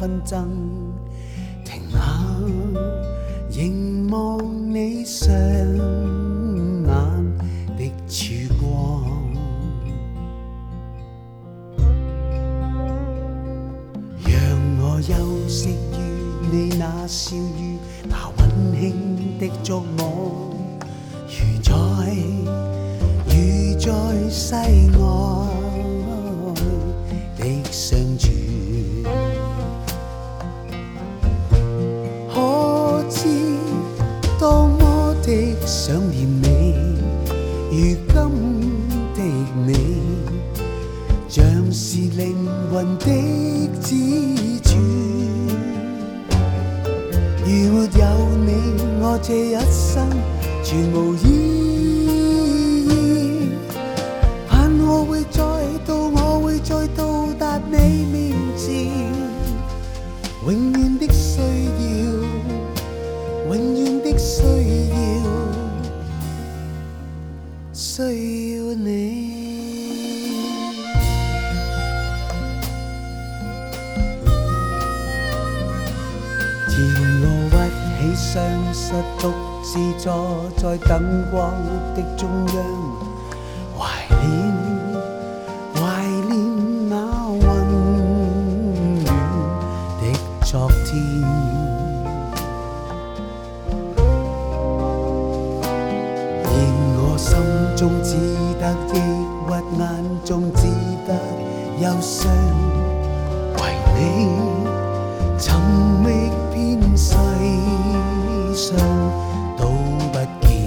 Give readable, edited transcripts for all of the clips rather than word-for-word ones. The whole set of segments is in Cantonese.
纷争，停下，凝望你雙眼的曙光。讓我休息於你那笑語，那溫馨的觸摸，如在世外的相處。可知多麼的想念你，如今的你，像是靈魂的支柱。如沒有你，我這一生全無意義。盼我會再到達你面前，永遠的需要，永遠的需要你。甜我屈起雙膝，獨自坐在燈光的中央，懷念那溫暖的昨天。然我心中只得抑鬱，眼中只得憂傷，為你尋覓遍世上都不見。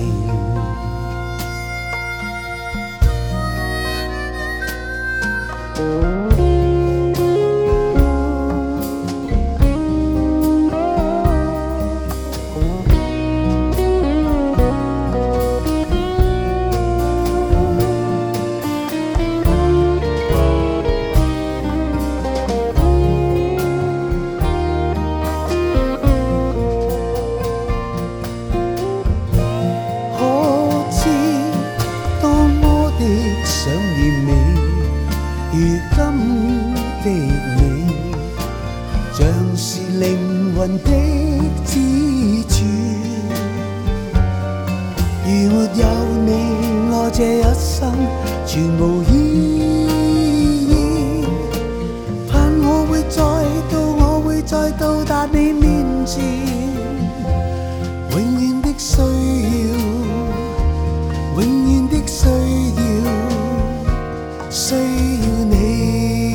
想念你，如今的你，像是靈魂的支柱。如沒有你，我這一生全無意義。盼我會再到達你面前，永遠的需要，永遠的需要你。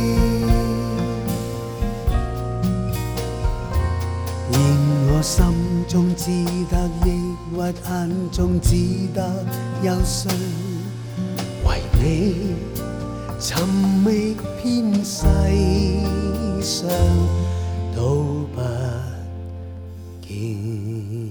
然我心中只得抑鬱，眼中只得憂傷，為你尋覓遍世上都不見。